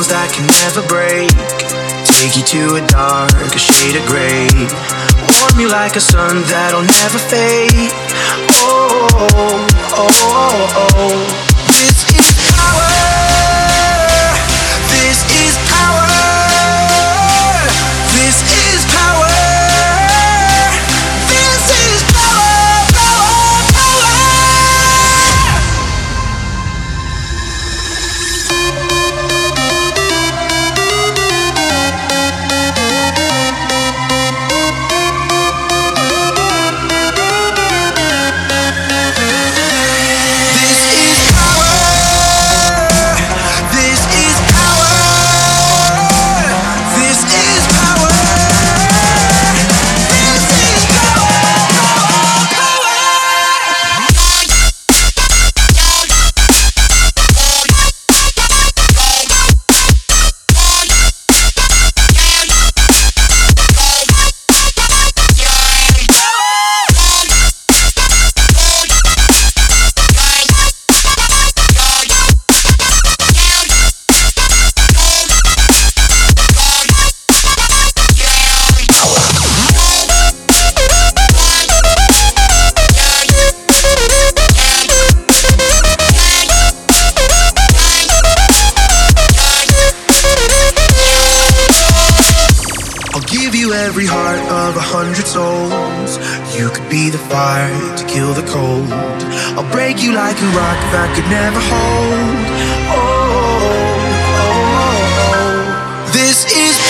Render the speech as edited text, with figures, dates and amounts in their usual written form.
that can never break. Take you to a darker shade of gray. Warm you like a sun that'll never fade. Oh, oh, oh, oh, oh. This is power. This is power. This is power. This is power, power, power. Every heart of 100 souls. You could be the fire to kill the cold. I'll break you like a rock that could never hold. Oh, oh, oh, oh. This is